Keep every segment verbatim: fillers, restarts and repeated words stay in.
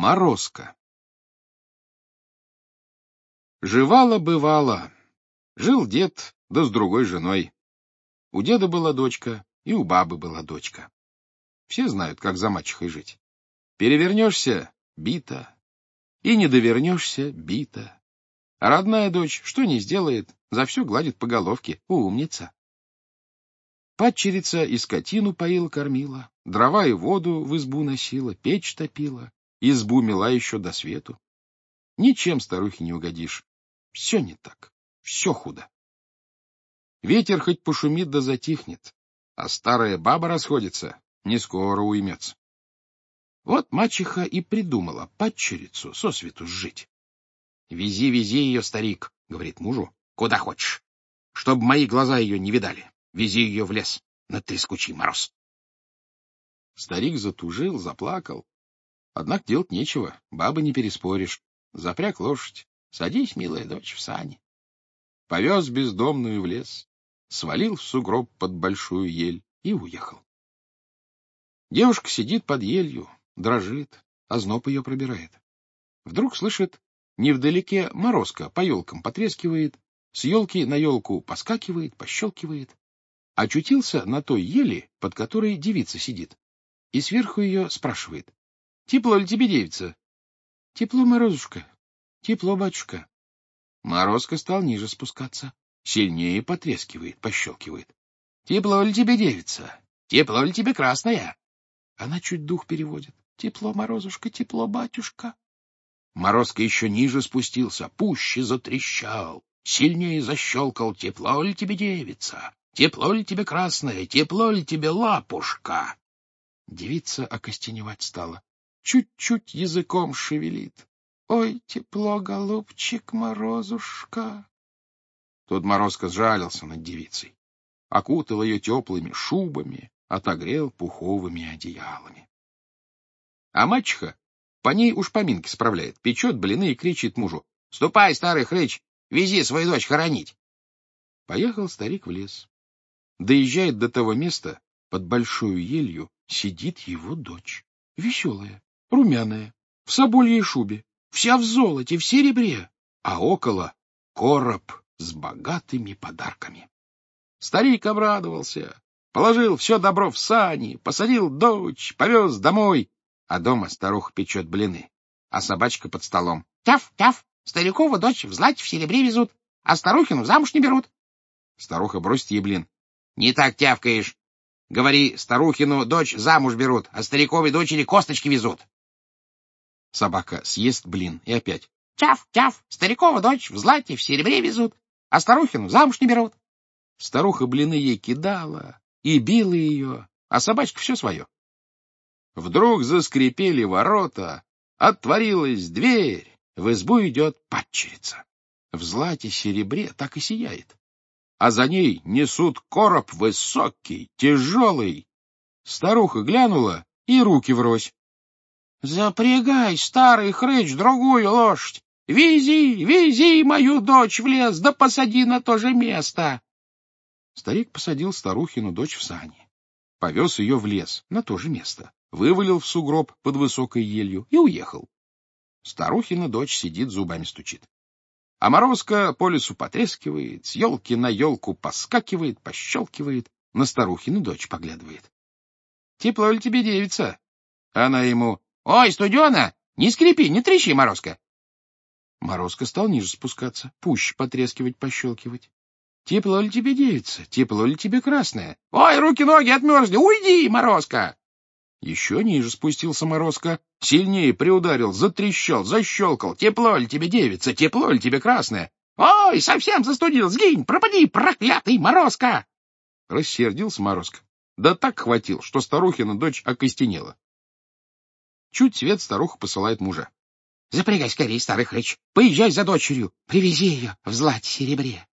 Морозко. Жевало-бывало. Жил дед, да с другой женой. У деда была дочка, и у бабы была дочка. Все знают, как за мачехой жить. Перевернешься — бита, и не довернешься — бита. А родная дочь что не сделает, за все гладит по головке. Умница. Падчерица и скотину поила-кормила, дрова и воду в избу носила, печь топила, избу мела еще до свету. Ничем старухе не угодишь. Все не так, все худо. Ветер хоть пошумит да затихнет, а старая баба расходится, не скоро уймется. Вот мачеха и придумала падчерицу сосвету сжить. — Вези, вези ее, старик, — говорит мужу, — куда хочешь, чтоб мои глаза ее не видали. Вези ее в лес на трескучий мороз. Старик затужил, заплакал. Однако делать нечего, бабы не переспоришь. Запряг лошадь. Садись, милая дочь, в сани. Повез бездомную в лес, свалил в сугроб под большую ель и уехал. Девушка сидит под елью, дрожит, озноб ее пробирает. Вдруг слышит, невдалеке морозко по елкам потрескивает, с елки на елку поскакивает, пощелкивает. Очутился на той ели, под которой девица сидит, и сверху ее спрашивает: — Тепло ли тебе, девица? — Тепло, Морозушка. — Тепло, батюшка. Морозко стал ниже спускаться, сильнее потрескивает, пощелкивает. — Тепло ли тебе, девица? Тепло ли тебе, красная? Она чуть дух переводит. — Тепло, Морозушка, тепло, батюшка. Морозко еще ниже спустился, пуще затрещал, сильнее защелкал. — Тепло ли тебе, девица? Тепло ли тебе, красная? Тепло ли тебе, лапушка? Девица окостеневать стала, чуть-чуть языком шевелит. — Ой, тепло, голубчик, Морозушка. Тут Морозко сжалился над девицей, окутал ее теплыми шубами, отогрел пуховыми одеялами. А мачеха по ней уж поминки справляет, печет блины и кричит мужу: — Ступай, старый хрыч, вези свою дочь хоронить. Поехал старик в лес. Доезжает до того места, под большую елью сидит его дочь, веселая, румяная, в собольей шубе, вся в золоте, в серебре, а около короб с богатыми подарками. Старик обрадовался, положил все добро в сани, посадил дочь, повез домой, а дома старуха печет блины, а собачка под столом: — Тяф, тяф, старикову дочь в злате в серебре везут, а старухину замуж не берут. Старуха бросит ей блин: — Не так тявкаешь. Говори, старухину дочь замуж берут, а стариковой дочери косточки везут. Собака съест блин и опять: — Тяф, тяф, старикова дочь в злате в серебре везут, а старухину замуж не берут. Старуха блины ей кидала и била ее, а собачка все свое. Вдруг заскрипели ворота, отворилась дверь, в избу идет падчерица. В злате серебре так и сияет, а за ней несут короб высокий, тяжелый. Старуха глянула и руки врозь. — Запрягай, старый хрыч, другую лошадь, вези, вези мою дочь в лес, да посади на то же место. Старик посадил старухину дочь в сани, повез ее в лес, на то же место, вывалил в сугроб под высокой елью и уехал. Старухина дочь сидит, зубами стучит. А Морозко по лесу потрескивает, с елки на елку поскакивает, пощелкивает, на старухину дочь поглядывает. — Тепло ли тебе, девица? Она ему: — Ой, студена, не скрипи, не трещи, Морозко. Морозко стал ниже спускаться, пуще потрескивать, пощелкивать. — Тепло ли тебе, девица? Тепло ли тебе, красная? — Ой, руки-ноги отмерзли, уйди, Морозко. Еще ниже спустился Морозко, сильнее приударил, затрещал, защелкал. — Тепло ли тебе, девица? Тепло ли тебе, красная? — Ой, совсем застудил, сгинь, пропади, проклятый Морозко! Рассердился Морозко, да так хватил, что старухина дочь окостенела. Чуть свет старуха посылает мужа: — Запрягай скорей, старый хрыч, поезжай за дочерью, привези ее в злате серебре.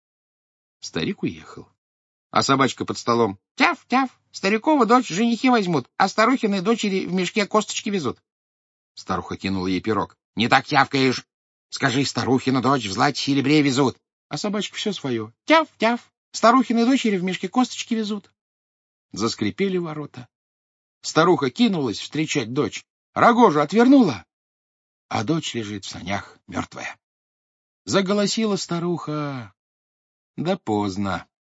Старик уехал. А собачка под столом: — Тяф, тяф, старикова дочь женихи возьмут, а старухины дочери в мешке косточки везут. Старуха кинула ей пирог: — Не так тявкаешь. Скажи, старухину дочь в злате серебре везут. А собачка все свое: — Тяф, тяф, старухины дочери в мешке косточки везут. Заскрипели ворота. Старуха кинулась встречать дочь, рогожу отвернула, а дочь лежит в санях мертвая. Заголосила старуха, да поздно.